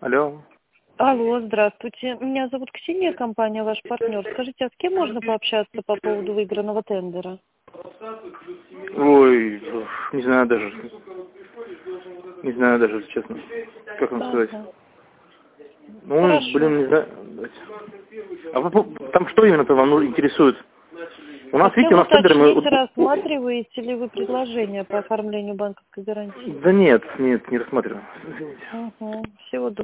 Алло. Алло, здравствуйте. Меня зовут Ксения, компания «Ваш партнер». Скажите, а с кем можно пообщаться по поводу выигранного тендера? Ой, не знаю даже. Не знаю даже, честно. Как вам сказать? Ну, Хорошо. блин, не знаю. Там что именно-то вам интересует? У нас, видите, у нас тендеры... Уточните, рассматриваете ли вы предложение по оформлению банковской гарантии? Да нет, не рассматриваю. Извините. Всего доброго.